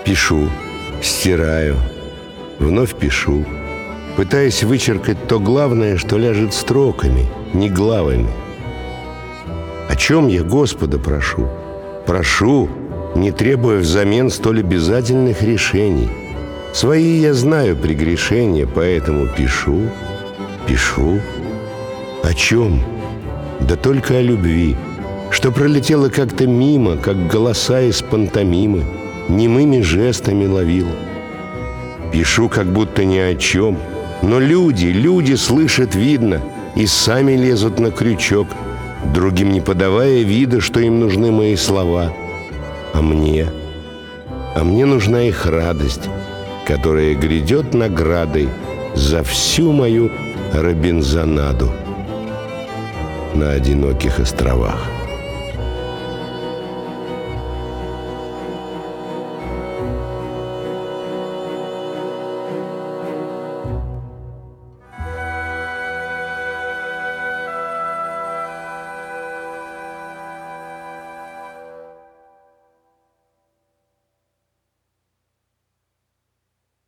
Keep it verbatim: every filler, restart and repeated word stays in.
Пишу, стираю, вновь пишу, пытаясь вычеркать то главное, что ляжет строками, не главами. О чем я Господа прошу? Прошу, не требуя взамен столь обязательных решений. Свои я знаю прегрешения, поэтому пишу, пишу. О чем? Да только о любви, что пролетело как-то мимо, как голоса из пантомимы, немыми жестами ловил. Пишу, как будто ни о чем, но люди, люди слышат, видно, и сами лезут на крючок, другим не подавая вида, что им нужны мои слова. А мне? А мне нужна их радость, которая грядет наградой за всю мою робинзонаду на одиноких островах.